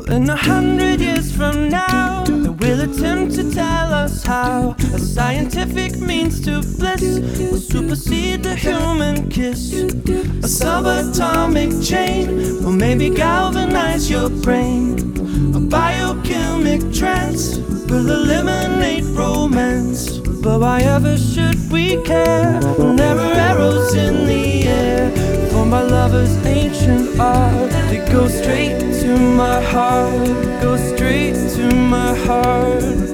In 100 years from now, they will attempt to tell us how a scientific means to bliss will supersede the human kiss. A subatomic chain will maybe galvanize your brain. A biochemic trance will eliminate romance. But why ever should we care when there are arrows in the air? For my lover's ancient art, they go straight to my heart, go straight to my heart.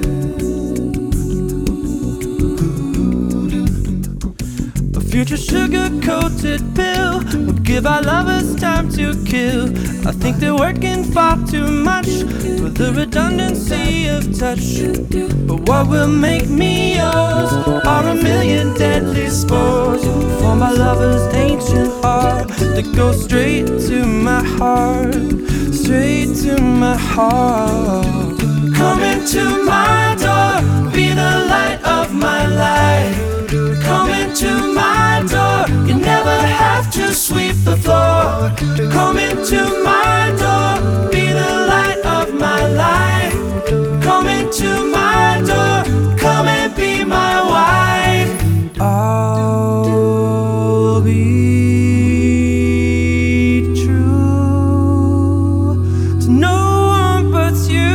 A future sugar-coated pill would give our lovers time to kill. I think they're working far too much for the redundancy of touch. But what will make me yours are a million deadly spores. For my lover's ancient art that goes straight to my heart, straight to my heart. Come into my door, be the light of my life. Come into my door, you never have to sweep the floor. Come into my door, be the light of my life. Come into my door, come and be my wife. I'll be true to no one but you.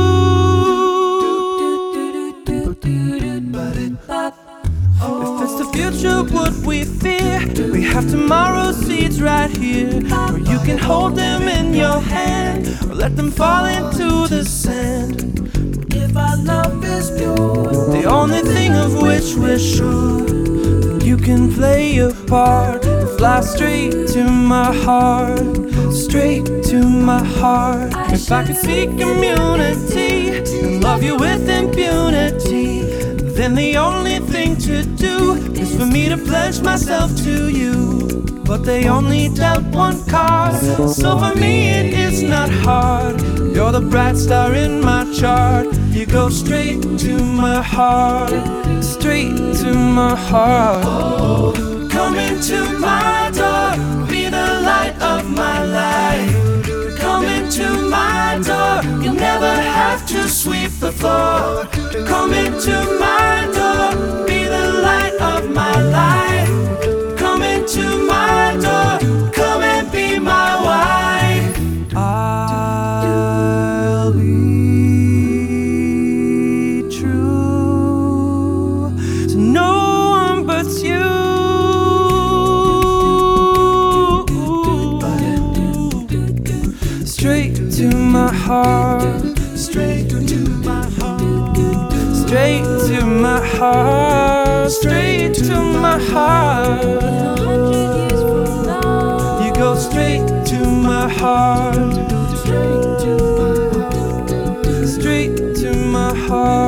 If it's the future, what we fear, we have tomorrow's seeds right here, where you can hold them in your hand or let them fall into the sand. If our love is pure, the only thing of which we're sure, then you can play your part and fly straight to my heart, straight to my heart. If I could seek immunity and love you with impunity, then the only thing to do is for me to pledge myself to you. But they only dealt one card, so for me it is not hard. You're the bright star in my chart. You go straight to my heart, straight to my heart. Oh, come into my door, be the light of my life. Come into my door, you never have to sweep the floor. Come into my door, be the light of my life. Come into my door, come and be my wife. I'll be true to no one but you. Straight to my heart, straight to my heart, straight to my heart, straight to my heart. You go straight to my heart, straight to my heart.